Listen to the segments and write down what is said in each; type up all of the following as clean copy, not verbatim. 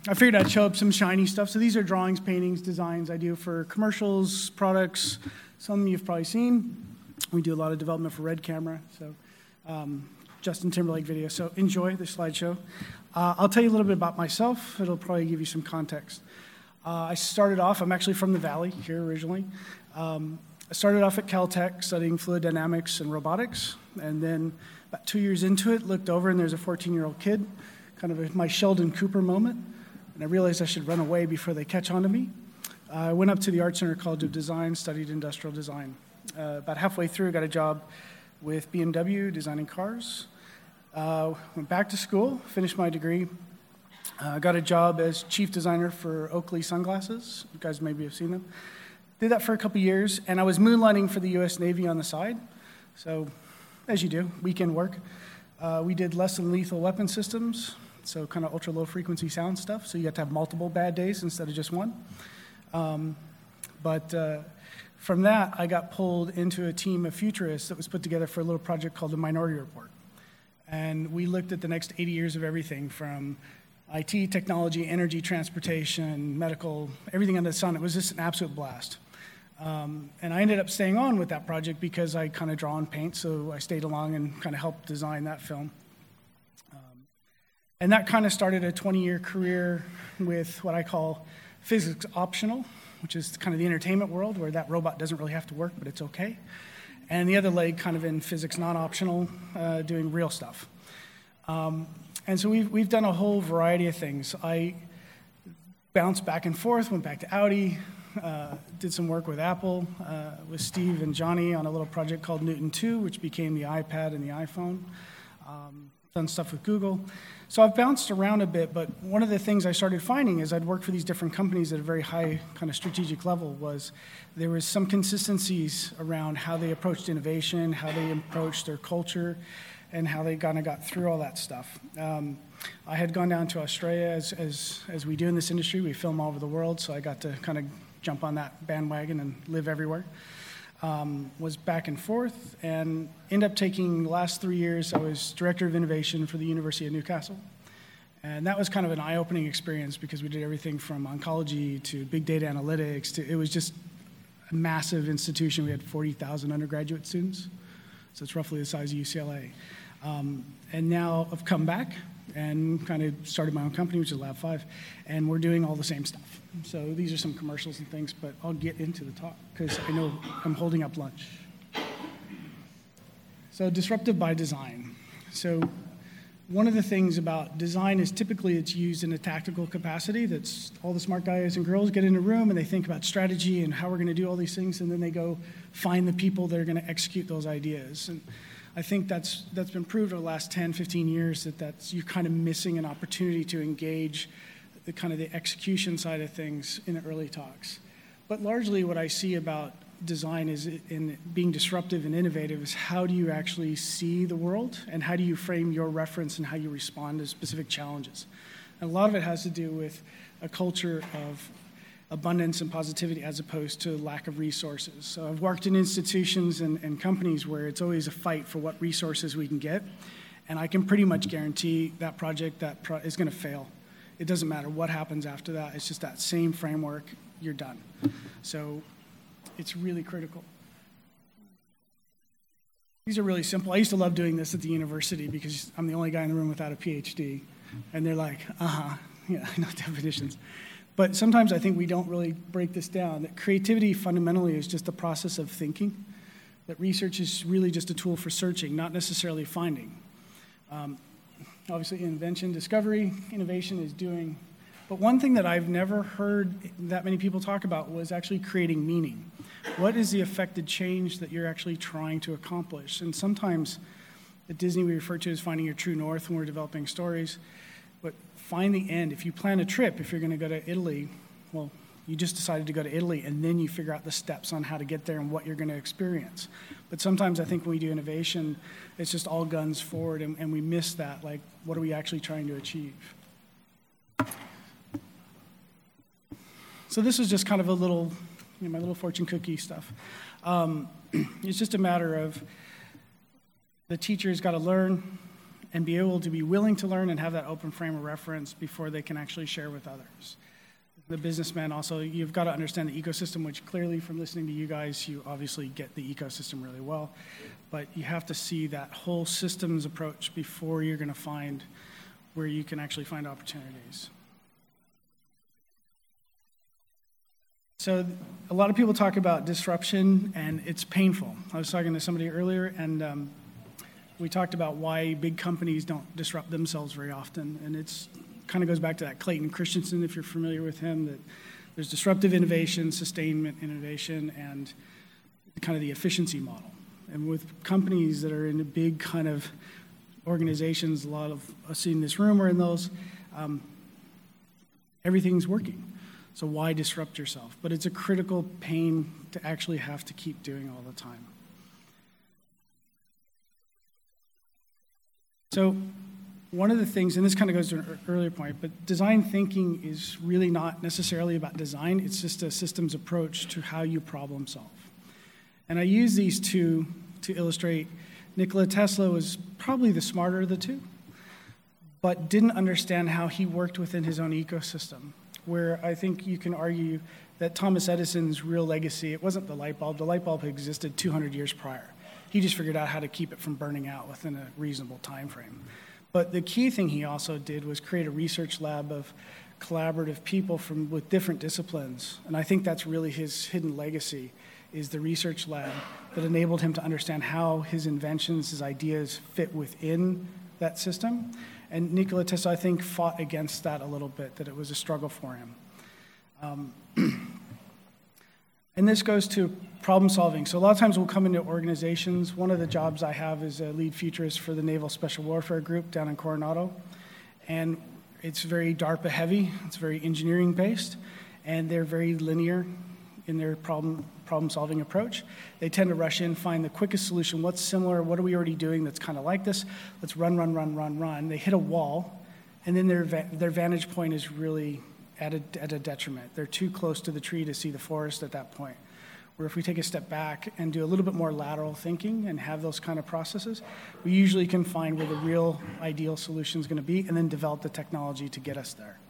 I figured I'd show up some shiny stuff. So these are drawings, paintings, designs I do for commercials, products. Some you've probably seen. We do a lot of development for Red Camera, so Justin Timberlake video. So enjoy the slideshow. I'll tell you a little bit about myself. It'll probably give you some context. I started off, I'm actually from the Valley here originally. I started off at Caltech studying fluid dynamics and robotics, and then about 2 years into it, looked over and there's a 14-year-old kid, kind of my Sheldon Cooper moment, and I realized I should run away before they catch on to me. I went up to the Art Center College of Design, studied industrial design. About halfway through, got a job with BMW designing cars. Went back to school, finished my degree, got a job as chief designer for Oakley sunglasses. You guys maybe have seen them. Did that for a couple years, and I was moonlighting for the U.S. Navy on the side. So, as you do, weekend work. We did less than lethal weapon systems, so kind of ultra-low frequency sound stuff, so you have to have multiple bad days instead of just one. From that, I got pulled into a team of futurists that was put together for a little project called the Minority Report. And we looked at the next 80 years of everything from IT, technology, energy, transportation, medical, everything under the sun. It was just an absolute blast. And I ended up staying on with that project because I kind of draw and paint, so I stayed along and kind of helped design that film. And that kind of started a 20-year career with what I call physics optional, which is kind of the entertainment world where that robot doesn't really have to work, but it's okay. And the other leg kind of in physics non-optional, doing real stuff. And so we've done a whole variety of things. I bounced back and forth, went back to Audi, did some work with Apple, with Steve and Johnny on a little project called Newton 2, which became the iPad and the iPhone. Done stuff with Google. So I've bounced around a bit, but one of the things I started finding as I'd worked for these different companies at a very high kind of strategic level was there was some consistencies around how they approached innovation, how they approached their culture, and how they kind of got through all that stuff. I had gone down to Australia, as we do in this industry. We film all over the world, so I got to kind of jump on that bandwagon and live everywhere. Was back and forth, and ended up taking the last 3 years, I was Director of Innovation for the University of Newcastle. And that was kind of an eye-opening experience because we did everything from oncology to big data analytics it was just a massive institution. We had 40,000 undergraduate students, so it's roughly the size of UCLA. And now I've come back and kind of started my own company, which is Lab 5, and we're doing all the same stuff. So these are some commercials and things, but I'll get into the talk because I know I'm holding up lunch. So disruptive by design. So one of the things about design is typically it's used in a tactical capacity. That's all the smart guys and girls get in a room and they think about strategy and how we're going to do all these things, and then they go find the people that are going to execute those ideas. And I think that's been proved over the last 10, 15 years that you're kind of missing an opportunity to engage the kind of the execution side of things in the early talks. But largely what I see about design is in being disruptive and innovative is how do you actually see the world and how do you frame your reference and how you respond to specific challenges. And a lot of it has to do with a culture of abundance and positivity as opposed to lack of resources. So I've worked in institutions and companies where it's always a fight for what resources we can get, and I can pretty much guarantee that project is going to fail. It doesn't matter what happens after that. It's just that same framework, you're done. So it's really critical. These are really simple. I used to love doing this at the university because I'm the only guy in the room without a PhD, and they're like, yeah, I know definitions. But sometimes I think we don't really break this down, that creativity fundamentally is just the process of thinking, that research is really just a tool for searching, not necessarily finding. Obviously, invention, discovery, innovation is doing. But one thing that I've never heard that many people talk about was actually creating meaning. What is the affected change that you're actually trying to accomplish? And sometimes at Disney we refer to as finding your true north when we're developing stories. But find the end. If you plan a trip, if you're going to go to Italy, well, you just decided to go to Italy, and then you figure out the steps on how to get there and what you're going to experience. But sometimes I think when we do innovation, it's just all guns forward, and we miss that. Like, what are we actually trying to achieve? So this is just kind of a little, my little fortune cookie stuff. It's just a matter of the teacher's got to learn, and be able to be willing to learn and have that open frame of reference before they can actually share with others. The businessman also, you've got to understand the ecosystem, which clearly from listening to you guys, you obviously get the ecosystem really well, but you have to see that whole systems approach before you're going to find where you can actually find opportunities. So a lot of people talk about disruption, and it's painful. I was talking to somebody earlier, and we talked about why big companies don't disrupt themselves very often, and it's kind of goes back to that Clayton Christensen, if you're familiar with him, that there's disruptive innovation, sustainment innovation, and kind of the efficiency model. And with companies that are in a big kind of organizations, a lot of us in this room are in those, everything's working. So why disrupt yourself? But it's a critical pain to actually have to keep doing all the time. So one of the things, and this kind of goes to an earlier point, but design thinking is really not necessarily about design. It's just a systems approach to how you problem solve. And I use these two to illustrate Nikola Tesla was probably the smarter of the two, but didn't understand how he worked within his own ecosystem, where I think you can argue that Thomas Edison's real legacy, it wasn't the light bulb. The light bulb existed 200 years prior. He just figured out how to keep it from burning out within a reasonable time frame. But the key thing he also did was create a research lab of collaborative people with different disciplines. And I think that's really his hidden legacy, is the research lab that enabled him to understand how his inventions, his ideas fit within that system. And Nikola Tesla, I think, fought against that a little bit, that it was a struggle for him. And this goes to problem solving. So a lot of times we'll come into organizations. One of the jobs I have is a lead futurist for the Naval Special Warfare Group down in Coronado. And it's very DARPA heavy, it's very engineering based, and they're very linear in their problem solving approach. They tend to rush in, find the quickest solution. What's similar? What are we already doing that's kind of like this? Let's run. They hit a wall, and then their vantage point is really at a detriment. They're too close to the tree to see the forest at that point. Where if we take a step back and do a little bit more lateral thinking and have those kind of processes, we usually can find where the real ideal solution is going to be and then develop the technology to get us there.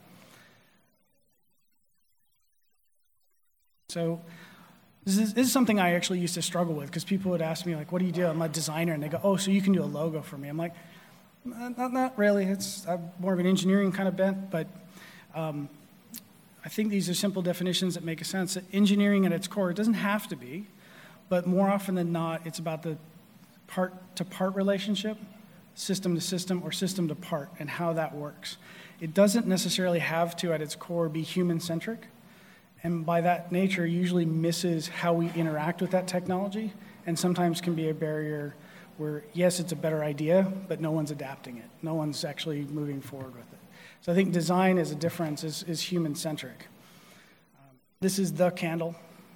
So this is something I actually used to struggle with, because people would ask me, like, what do you do? I'm a designer. And they go, oh, so you can do a logo for me. I'm like, not really. I'm more of an engineering kind of bent, but I think these are simple definitions that make a sense. Engineering at its core, it doesn't have to be, but more often than not, it's about the part-to-part relationship, system to system, or system to part, and how that works. It doesn't necessarily have to, at its core, be human-centric, and by that nature, usually misses how we interact with that technology, and sometimes can be a barrier where, yes, it's a better idea, but no one's adapting it. No one's actually moving forward with it. So I think design as a difference is human-centric. This is the candle.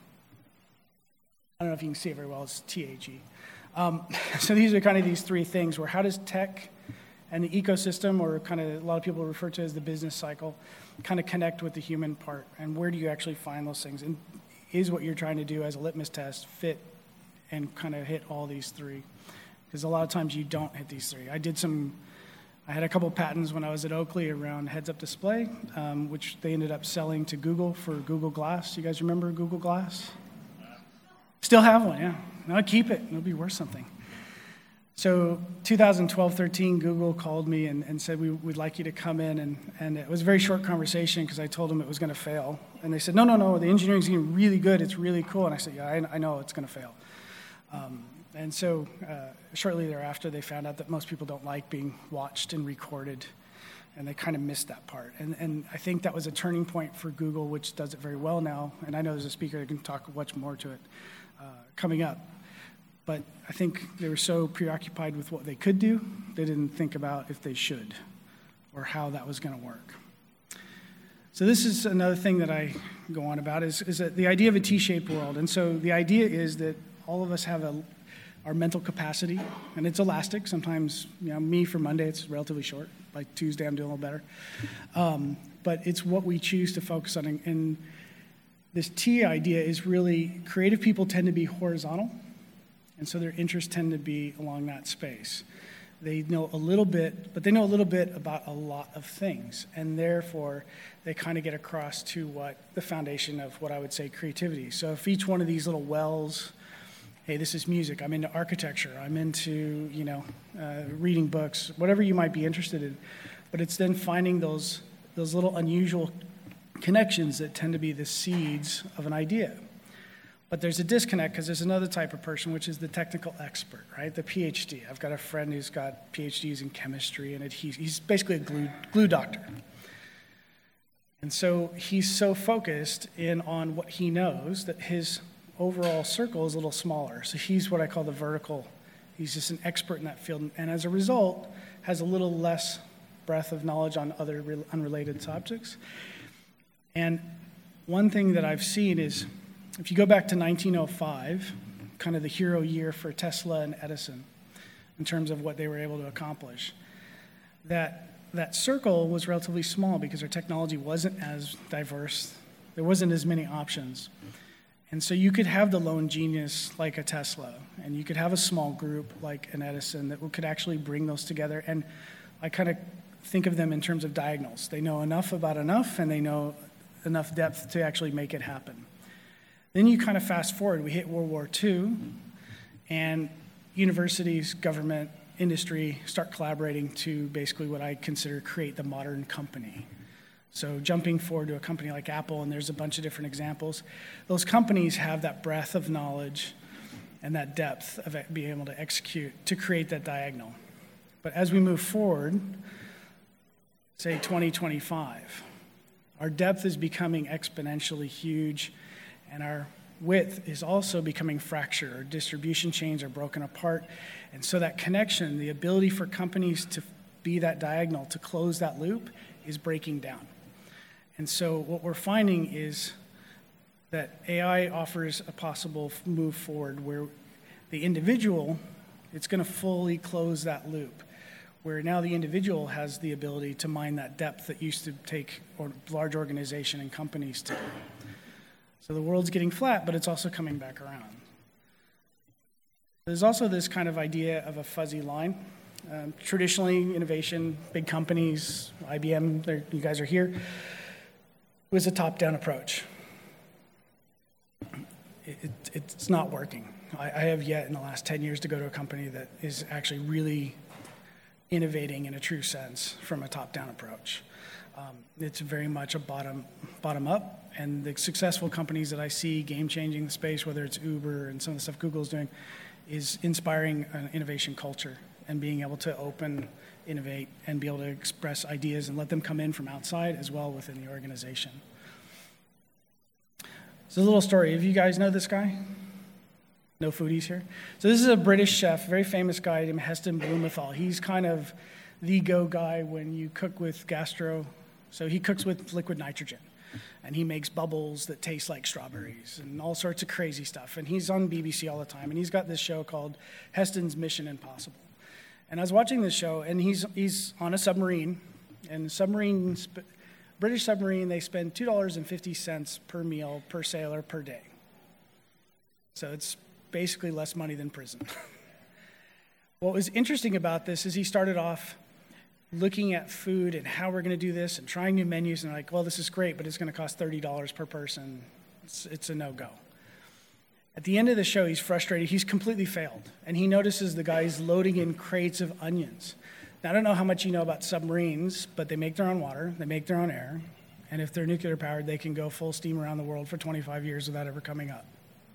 I don't know if you can see it very well. It's THE. So these are kind of these three things, where how does tech and the ecosystem, or kind of a lot of people refer to as the business cycle, kind of connect with the human part, and where do you actually find those things? And is what you're trying to do as a litmus test fit and kind of hit all these three? Because a lot of times you don't hit these three. I had a couple patents when I was at Oakley around heads-up display, which they ended up selling to Google for Google Glass. You guys remember Google Glass? Still have one, yeah. No, keep it. It'll be worth something. So 2012-13, Google called me and said, we'd like you to come in. And it was a very short conversation, because I told them it was going to fail. And they said, no, the engineering's getting really good. It's really cool. And I said, yeah, I know it's going to fail. And so shortly thereafter, they found out that most people don't like being watched and recorded, and they kind of missed that part. And I think that was a turning point for Google, which does it very well now. And I know there's a speaker that can talk much more to it coming up. But I think they were so preoccupied with what they could do, they didn't think about if they should or how that was going to work. So this is another thing that I go on about, is that the idea of a T-shaped world. And so the idea is that all of us have our mental capacity, and it's elastic. Sometimes, me for Monday, it's relatively short. By Tuesday, I'm doing a little better. But it's what we choose to focus on. And this T idea is really, creative people tend to be horizontal, and so their interests tend to be along that space. They know a little bit, but they know a little bit about a lot of things. And therefore, they kind of get across to what the foundation of what I would say creativity. So if each one of these little wells, hey, this is music, I'm into architecture, I'm into, reading books, whatever you might be interested in. But it's then finding those little unusual connections that tend to be the seeds of an idea. But there's a disconnect because there's another type of person, which is the technical expert, right? The PhD. I've got a friend who's got PhDs in chemistry, and he's basically a glue doctor. And so he's so focused in on what he knows that his overall circle is a little smaller. So he's what I call the vertical. He's just an expert in that field, and as a result, has a little less breadth of knowledge on other unrelated subjects. And one thing that I've seen is, if you go back to 1905, kind of the hero year for Tesla and Edison, in terms of what they were able to accomplish, that circle was relatively small because our technology wasn't as diverse. There wasn't as many options. And so you could have the lone genius like a Tesla, and you could have a small group like an Edison that could actually bring those together. And I kind of think of them in terms of diagonals. They know enough about enough, and they know enough depth to actually make it happen. Then you kind of fast forward, we hit World War II, and universities, government, industry start collaborating to basically what I consider create the modern company. So jumping forward to a company like Apple, and there's a bunch of different examples, those companies have that breadth of knowledge and that depth of being able to execute to create that diagonal. But as we move forward, say 2025, our depth is becoming exponentially huge, and our width is also becoming fractured. Our distribution chains are broken apart. And so that connection, the ability for companies to be that diagonal, to close that loop, is breaking down. And so what we're finding is that AI offers a possible move forward where the individual, it's going to fully close that loop, where now the individual has the ability to mine that depth that used to take large organization and companies to do. So the world's getting flat, but it's also coming back around. There's also this kind of idea of a fuzzy line. Traditionally, innovation, big companies, IBM, you guys are here, was a top-down approach. It's not working. I have yet in the last 10 years to go to a company that is actually really innovating in a true sense from a top-down approach. It's very much a bottom-up, and the successful companies that I see game-changing the space, whether it's Uber and some of the stuff Google's doing, is inspiring an innovation culture and being able to open, innovate, and be able to express ideas and let them come in from outside as well within the organization. So a little story. If you guys know this guy? No foodies here? So this is a British chef, very famous guy named Heston Blumenthal. He's kind of the go guy when you cook with gastro. So he cooks with liquid nitrogen, and he makes bubbles that taste like strawberries and all sorts of crazy stuff. And he's on BBC all the time, and he's got this show called Heston's Mission Impossible. And I was watching this show, and he's on a submarine, and British submarine, they spend $2.50 per meal per sailor per day. So it's basically less money than prison. What was interesting about this is he started off looking at food and how we're going to do this and trying new menus, and like, well, this is great, but it's going to cost $30 per person. It's a no-go. At the end of the show, he's frustrated. He's completely failed, and he notices the guys loading in crates of onions. Now, I don't know how much you know about submarines, but they make their own water, they make their own air, and if they're nuclear-powered, they can go full steam around the world for 25 years without ever coming up.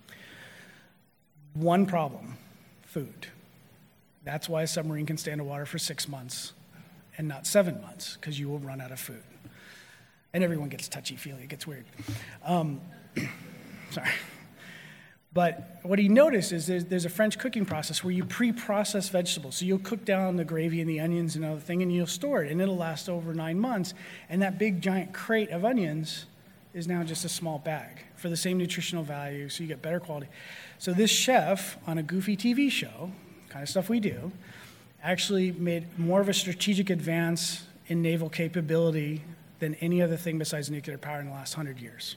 One problem, food. That's why a submarine can stay underwater for 6 months and not 7 months, because you will run out of food. And everyone gets touchy-feely. It gets weird. Sorry. But what he noticed is there's a French cooking process where you pre-process vegetables. So you'll cook down the gravy and the onions and other thing, and you'll store it, and it'll last over 9 months. And that big, giant crate of onions is now just a small bag for the same nutritional value, so you get better quality. So this chef, on a goofy TV show, kind of stuff we do, actually made more of a strategic advance in naval capability than any other thing besides nuclear power in the last 100 years.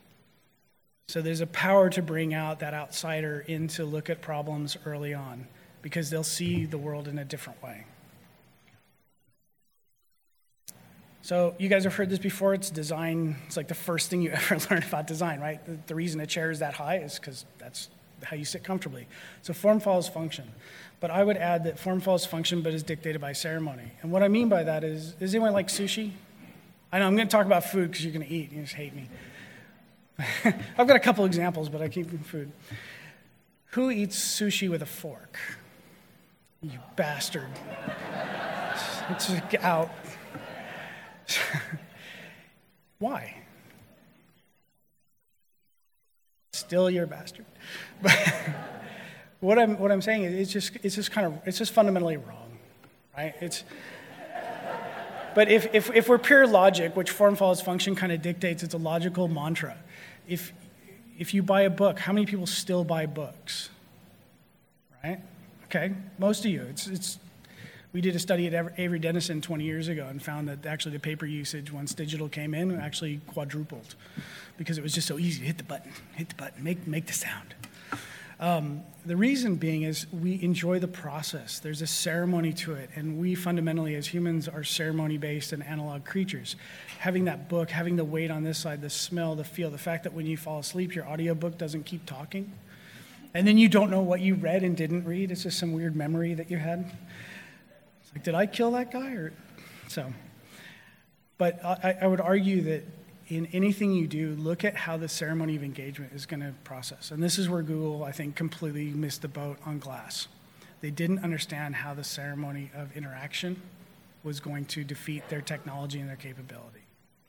So there's a power to bring out that outsider in to look at problems early on. because they'll see the world in a different way. So you guys have heard this before. It's design. It's like the first thing you ever learn about design, right? The reason a chair is that high is because that's how you sit comfortably. So form follows function. But I would add that form follows function but is dictated by ceremony. And what I mean by that is, does anyone like sushi? I know I'm going to talk about food because you're going to eat. You just hate me. I've got a couple examples, but I keep food. Who eats sushi with a fork? You bastard. It's out. Why? Still you're a bastard. But what I'm saying is it's just fundamentally wrong, right? But if we're pure logic, which form follows function kind of dictates, it's a logical mantra. If you buy a book, how many people still buy books? Right? Okay, most of you. We did a study at Avery Dennison 20 years ago and found that actually the paper usage, once digital came in, actually quadrupled because it was just so easy. Hit the button, make the sound. The reason being is we enjoy the process. There's a ceremony to it, and we fundamentally as humans are ceremony-based and analog creatures. Having that book, having the weight on this side, the smell, the feel, the fact that when you fall asleep, your audiobook doesn't keep talking, and then you don't know what you read and didn't read. It's just some weird memory that you had. It's like, did I kill that guy? But I would argue that in anything you do, look at how the ceremony of engagement is going to process. And this is where Google, I think, completely missed the boat on Glass. They didn't understand how the ceremony of interaction was going to defeat their technology and their capability.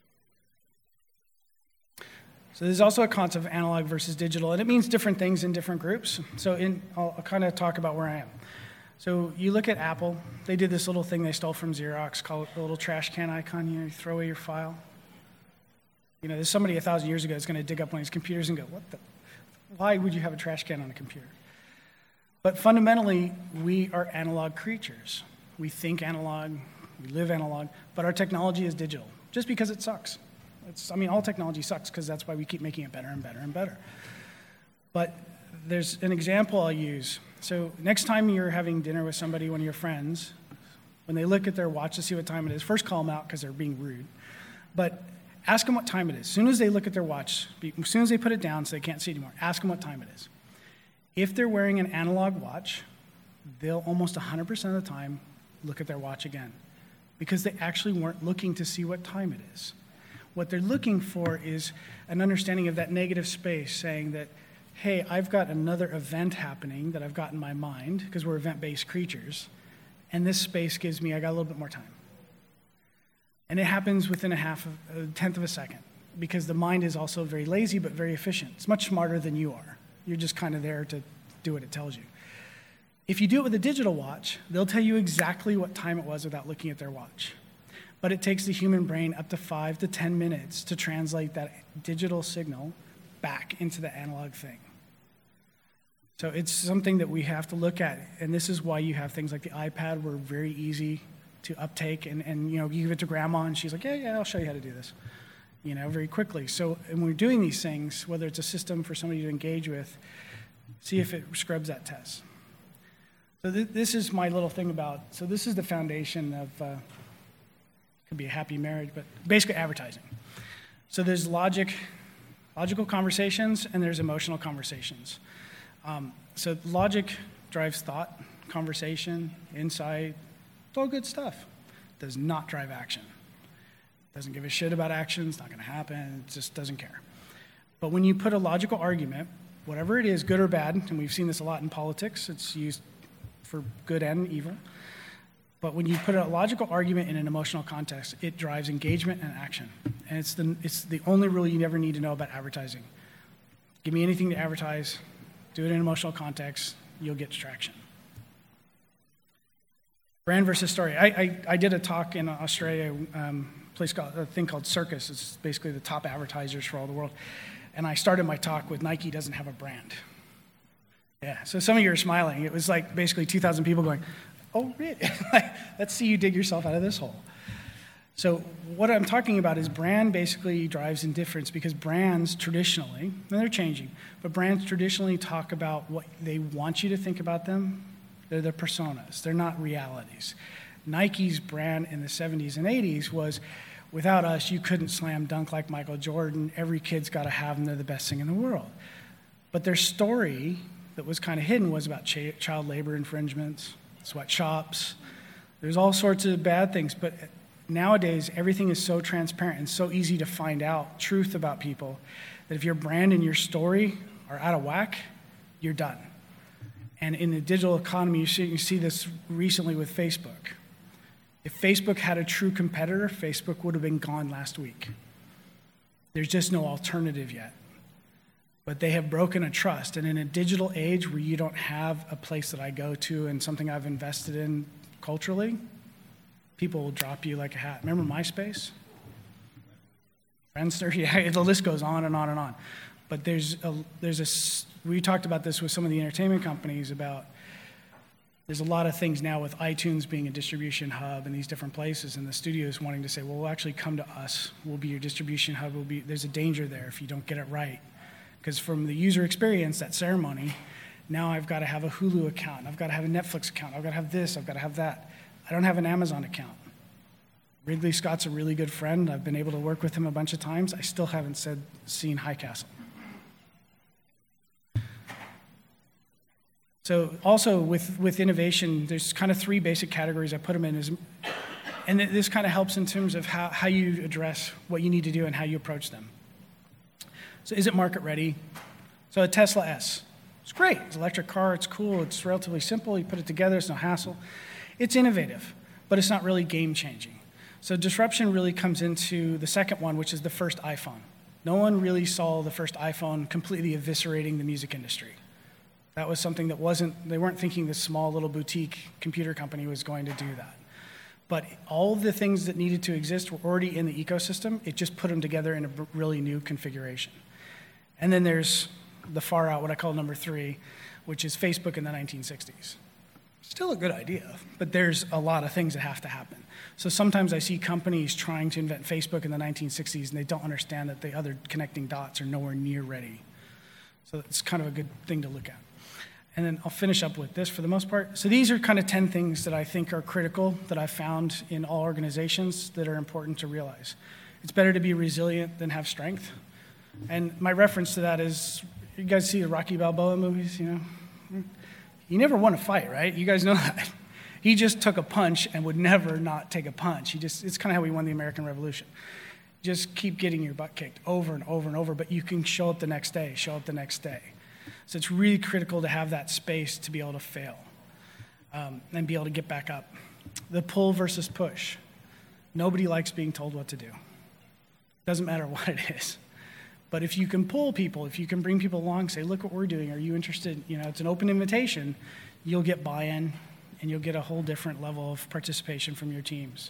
So there's also a concept of analog versus digital, and it means different things in different groups. So I'll kind of talk about where I am. So you look at Apple. They did this little thing they stole from Xerox called the little trash can icon. You throw away your file. There's somebody 1,000 years ago that's going to dig up one of these computers and go, why would you have a trash can on a computer? But fundamentally, we are analog creatures. We think analog, we live analog, but our technology is digital, just because it sucks. All technology sucks because that's why we keep making it better and better and better. But there's an example I'll use. So next time you're having dinner with somebody, one of your friends, when they look at their watch to see what time it is, first call them out because they're being rude. But ask them what time it is. As soon as they look at their watch, as soon as they put it down so they can't see anymore, ask them what time it is. If they're wearing an analog watch, they'll almost 100% of the time look at their watch again because they actually weren't looking to see what time it is. What they're looking for is an understanding of that negative space, saying that, hey, I've got another event happening that I've got in my mind because we're event-based creatures, and this space gives me, I got a little bit more time. And it happens within a tenth of a second because the mind is also very lazy but very efficient. It's much smarter than you are. You're just kind of there to do what it tells you. If you do it with a digital watch, they'll tell you exactly what time it was without looking at their watch. But it takes the human brain up to 5 to 10 minutes to translate that digital signal back into the analog thing. So it's something that we have to look at, and this is why you have things like the iPad were very easy to uptake, and you give it to grandma, and she's like, yeah, I'll show you how to do this, very quickly. So when we're doing these things, whether it's a system for somebody to engage with, see if it scrubs that test. So this is my little thing so this is the foundation of, could be a happy marriage, but basically advertising. So there's logical conversations, and there's emotional conversations. So logic drives thought, conversation, insight, it's all good stuff. Does not drive action. Doesn't give a shit about action. It's not going to happen. It just doesn't care. But when you put a logical argument, whatever it is, good or bad, and we've seen this a lot in politics, it's used for good and evil. But when you put a logical argument in an emotional context, it drives engagement and action. And it's the only rule you never need to know about advertising. Give me anything to advertise, do it in an emotional context, you'll get traction. Brand versus story. I did a talk in Australia, a thing called Circus. It's basically the top advertisers for all the world. And I started my talk with Nike doesn't have a brand. Yeah, so some of you are smiling. It was like basically 2,000 people going, oh, really? Let's see you dig yourself out of this hole. So what I'm talking about is brand basically drives indifference because brands traditionally, and they're changing, but brands traditionally talk about what they want you to think about them. They're the personas. They're not realities. Nike's brand in the 70s and 80s was, without us, you couldn't slam dunk like Michael Jordan. Every kid's got to have them. They're the best thing in the world. But their story that was kind of hidden was about child labor infringements, sweatshops. There's all sorts of bad things. But nowadays, everything is so transparent and so easy to find out truth about people that if your brand and your story are out of whack, you're done. And in the digital economy, you see this recently with Facebook. If Facebook had a true competitor, Facebook would have been gone last week. There's just no alternative yet. But they have broken a trust. And in a digital age where you don't have a place that I go to and something I've invested in culturally, people will drop you like a hat. Remember MySpace? Friendster? Yeah, the list goes on and on and on. But we talked about this with some of the entertainment companies about there's a lot of things now with iTunes being a distribution hub and these different places, and the studios wanting to say, well, we'll actually come to us. We'll be your distribution hub. There's a danger there if you don't get it right. Because from the user experience, that ceremony, now I've got to have a Hulu account. I've got to have a Netflix account. I've got to have this. I've got to have that. I don't have an Amazon account. Ridley Scott's a really good friend. I've been able to work with him a bunch of times. I still haven't seen High Castle. So also with innovation, there's kind of three basic categories I put them in. And this kind of helps in terms of how you address what you need to do and how you approach them. So is it market ready? So a Tesla S. It's great. It's an electric car. It's cool. It's relatively simple. You put it together. It's no hassle. It's innovative, but it's not really game-changing. So disruption really comes into the second one, which is the first iPhone. No one really saw the first iPhone completely eviscerating the music industry. That was something that they weren't thinking this small little boutique computer company was going to do that. But all of the things that needed to exist were already in the ecosystem. It just put them together in a really new configuration. And then there's the far out, what I call number 3, which is Facebook in the 1960s. Still a good idea, but there's a lot of things that have to happen. So sometimes I see companies trying to invent Facebook in the 1960s, and they don't understand that the other connecting dots are nowhere near ready. So it's kind of a good thing to look at. And then I'll finish up with this for the most part. So these are kind of 10 things that I think are critical that I've found in all organizations that are important to realize. It's better to be resilient than have strength. And my reference to that is, you guys see the Rocky Balboa movies, you know? He never won a fight, right? You guys know that. He just took a punch and would never not take a punch. It's kind of how we won the American Revolution. Just keep getting your butt kicked over and over and over, but you can show up the next day. So it's really critical to have that space to be able to fail and be able to get back up. The pull versus push. Nobody likes being told what to do. Doesn't matter what it is. But if you can pull people, if you can bring people along, say, look what we're doing, are you interested? You know, it's an open invitation. You'll get buy-in, and you'll get a whole different level of participation from your teams.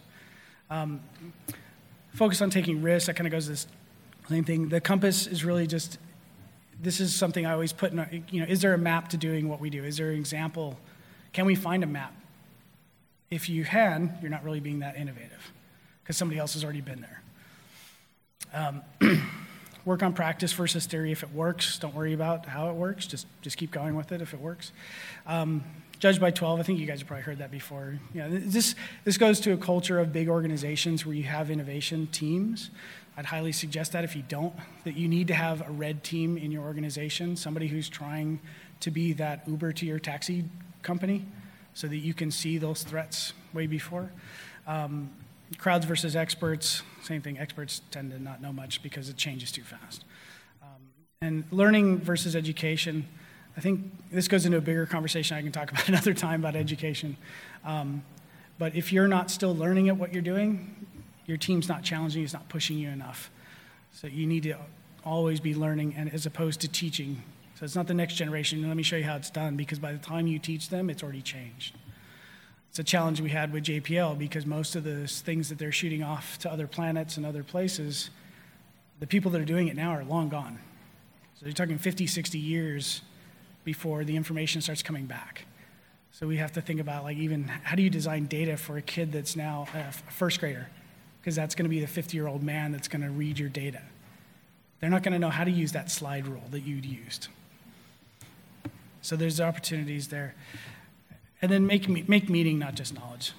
Focus on taking risks. That kind of goes to this same thing. The compass is really just, this is something I always put in, is there a map to doing what we do? Is there an example? Can we find a map? If you can, you're not really being that innovative because somebody else has already been there. Work on practice versus theory. If it works, don't worry about how it works. Just keep going with it if it works. Judge by 12. I think you guys have probably heard that before. This goes to a culture of big organizations where you have innovation teams. I'd highly suggest that if you don't, that you need to have a red team in your organization, somebody who's trying to be that Uber to your taxi company so that you can see those threats way before. Crowds versus experts, same thing. Experts tend to not know much because it changes too fast. And learning versus education, I think this goes into a bigger conversation I can talk about another time about education. But if you're not still learning at what you're doing, your team's not challenging you, it's not pushing you enough. So you need to always be learning and as opposed to teaching. So it's not the next generation, let me show you how it's done, because by the time you teach them, it's already changed. It's a challenge we had with JPL because most of the things that they're shooting off to other planets and other places, the people that are doing it now are long gone. So you're talking 50, 60 years before the information starts coming back. So we have to think about even how do you design data for a kid that's now a first grader? Because that's going to be the 50-year-old man that's going to read your data. They're not going to know how to use that slide rule that you'd used. So there's opportunities there. and then make meaning, not just knowledge.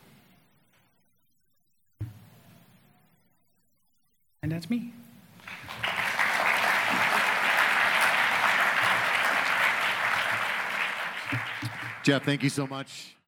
And that's me. Jeff, thank you so much.